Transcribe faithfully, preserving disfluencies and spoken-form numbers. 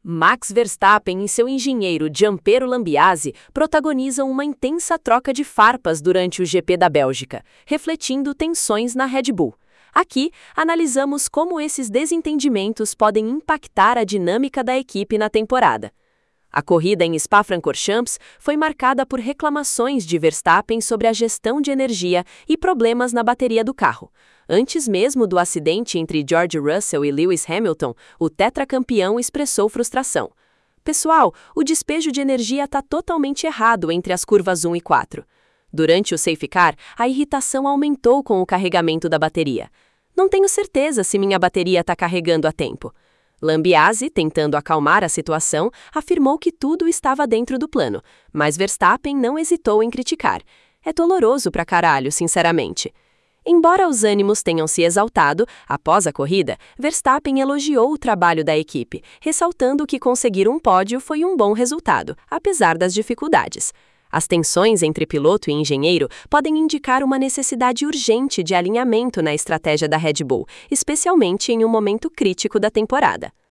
Max Verstappen e seu engenheiro Gianpiero Lambiase protagonizam uma intensa troca de farpas durante o G P da Bélgica, refletindo tensões na Red Bull. Aqui, analisamos como esses desentendimentos podem impactar a dinâmica da equipe na temporada. A corrida em Spa-Francorchamps foi marcada por reclamações de Verstappen sobre a gestão de energia e problemas na bateria do carro. Antes mesmo do acidente entre George Russell e Lewis Hamilton, o tetracampeão expressou frustração. Pessoal, o despejo de energia está totalmente errado entre as curvas um e quatro. Durante o safety car, a irritação aumentou com o carregamento da bateria. Não tenho certeza se minha bateria está carregando a tempo. Lambiase, tentando acalmar a situação, afirmou que tudo estava dentro do plano, mas Verstappen não hesitou em criticar. É doloroso pra caralho, sinceramente. Embora os ânimos tenham se exaltado, após a corrida, Verstappen elogiou o trabalho da equipe, ressaltando que conseguir um pódio foi um bom resultado, apesar das dificuldades. As tensões entre piloto e engenheiro podem indicar uma necessidade urgente de alinhamento na estratégia da Red Bull, especialmente em um momento crítico da temporada.